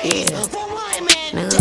Yeah. Nigga,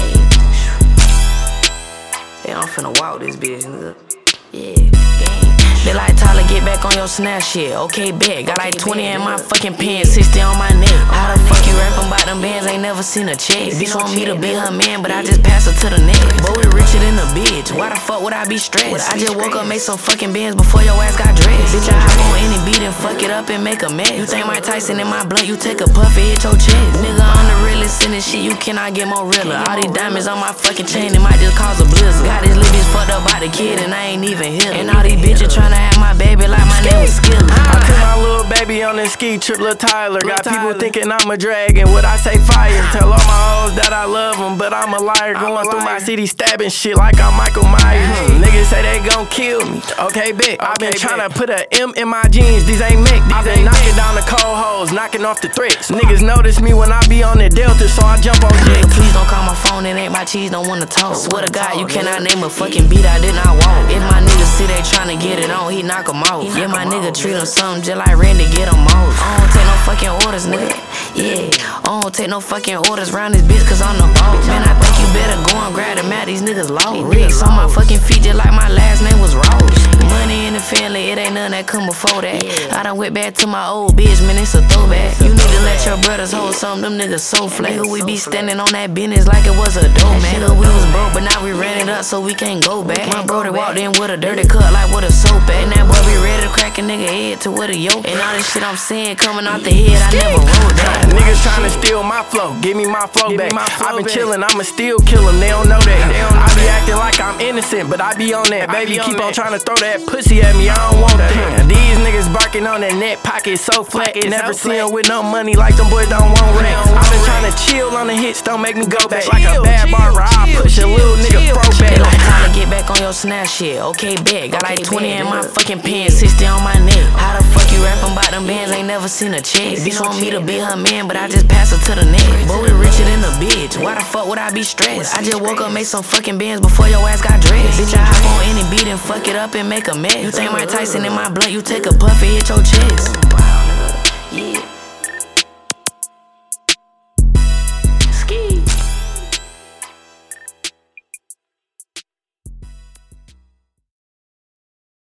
hey, I'm finna walk this bitch, nigga. Yeah, gang. They like Tyler, get back on your snap shit. Okay, bet. Got like 20 in my fucking pants, 60 on my neck. How the fuck you rapping about them bands? Ain't never seen a check. Bitch want me to be her man, but I just pass her to the neck. But we richer than a bitch. Why the fuck would I be stressed? I just woke up, make some fucking bands before your ass got dressed. Bitch, I hop on any beat and fuck it up and make a mess. You think Mike Tyson in my blunt? You take a puff and hit your chest. Nigga, I'm the realest in this shit. You cannot get more realer. All these diamonds on my fucking chain, it might just cause a blizzard. Got this little bitch fucked up by the kid and I ain't even hit her. And all these bitches tryna have my baby like my name was Skilla. I took my little baby on this ski trip, Lil Tyler. Got people thinking I'm a dragon, what I say fire. Tell all my hoes that I love them, but I'm a liar. Going through my city stabbing shit like I'm Michael Myers. Niggas say they gon' kill me, okay, bet. I been tryna put a M in my jeans, these ain't Mick. I been knocking down the cold hoes, knocking off the threats. Niggas notice me when I be on the Delta, so I jump on jets. Please don't call my phone, it ain't my cheese, don't wanna talk. Swear to God, you cannot name a fucking beat I did not walk. If my niggas see they tryna get it on, he knock 'em off. Yeah, my nigga treat him something just like Randy, get him off. I don't take no fucking orders, nigga. Yeah, I don't take no fucking orders round this bitch cause I'm the boss. Man, I think you better go and grab the mat, these niggas lost. Ricks on my fucking feet just like my last name was Ross. Money in the family, it ain't nothing that come before that. I done went back to my old bitch, man, it's a throwback. You need to let your brothers hold some, them niggas so flat. Nigga, we be standing on that business like it was a dope, man. Nigga, we was broke, but now we ran it up so we can't go back. My brother walked in with a dirty cut like with a soap at. And that boy be ready to crack a nigga head to with a yoke. And all this shit I'm saying coming out the head, I never wrote that. Niggas tryna steal my flow, give me my flow back. I been chillin', I'ma still kill them, they don't know that. I be acting like I'm innocent, but I be on that. Baby, keep on tryna throw that pussy at me, I don't want that. These niggas barking on that net pocket so flat. Never seen them with no money like them boys don't want rent. I been tryna chill on the hits, don't make me go back. Like a bad barber, I push a little nigga throw back. They like Tyler, get back on your snap shit. Okay, bet. Got like 20 in my fucking pants, 60 on my neck. How the fuck you rapping about them bands? Ain't never seen a check. Bitch want me to be her man, but I just pass her to the neck. But we richer than a bitch. Why the fuck would I be stressed? I just woke up, make some fucking bands before your ass got dressed. Bitch, I hop on any beat and fuck it up and make a mess. You think Mike Tyson in my blunt? You take a puff and hit your chest. Wow, nigga. Yeah.